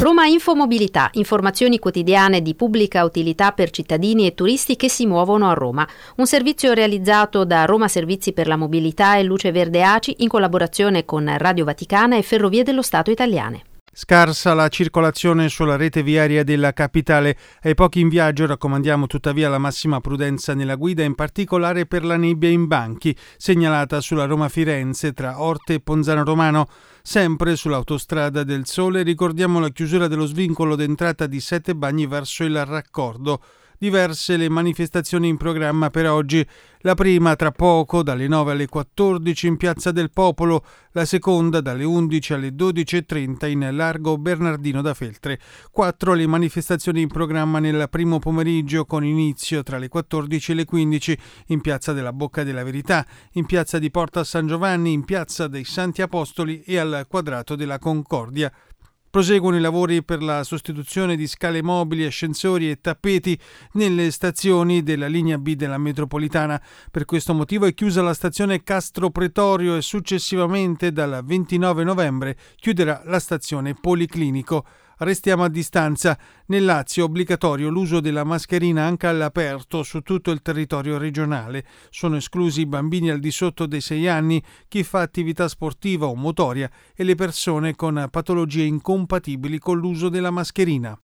Roma Infomobilità, informazioni quotidiane di pubblica utilità per cittadini e turisti che si muovono a Roma. Un servizio realizzato da Roma Servizi per la Mobilità e Luce Verde ACI in collaborazione con Radio Vaticana e Ferrovie dello Stato italiane. Scarsa la circolazione sulla rete viaria della capitale. Ai pochi in viaggio raccomandiamo tuttavia la massima prudenza nella guida, in particolare per la nebbia in banchi, segnalata sulla Roma-Firenze tra Orte e Ponzano Romano. Sempre sull'autostrada del Sole ricordiamo la chiusura dello svincolo d'entrata di Sette Bagni verso il raccordo. Diverse le manifestazioni in programma per oggi. La prima tra poco dalle 9 alle 14 in Piazza del Popolo, la seconda dalle 11 alle 12.30 in Largo Bernardino da Feltre. 4 le manifestazioni in programma nel primo pomeriggio, con inizio tra le 14 e le 15 in Piazza della Bocca della Verità, in Piazza di Porta San Giovanni, in Piazza dei Santi Apostoli e al Quadrato della Concordia. Proseguono i lavori per la sostituzione di scale mobili, ascensori e tappeti nelle stazioni della linea B della metropolitana. Per questo motivo è chiusa la stazione Castro Pretorio e successivamente dal 29 novembre chiuderà la stazione Policlinico. Restiamo a distanza. Nel Lazio è obbligatorio l'uso della mascherina anche all'aperto su tutto il territorio regionale. Sono esclusi i bambini al di sotto dei 6 anni, chi fa attività sportiva o motoria e le persone con patologie incompatibili con l'uso della mascherina.